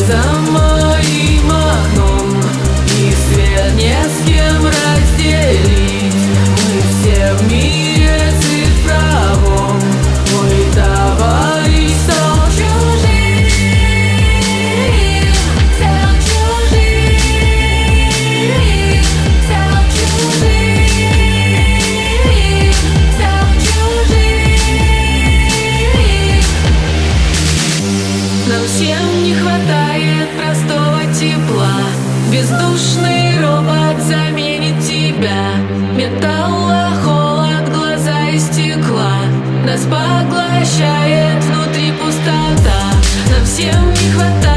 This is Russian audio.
за моим окном, и свет не с кем разделить. Мы все в мире цифровом, мой товарищ стал чужим, стал чужим, стал чужим, стал чужим. Нам всем не хватает простого тепла. Бездушный робот заменит тебя. Металла, холод, глаза из стекла. Нас поглощает внутри пустота. Нам всем не хватает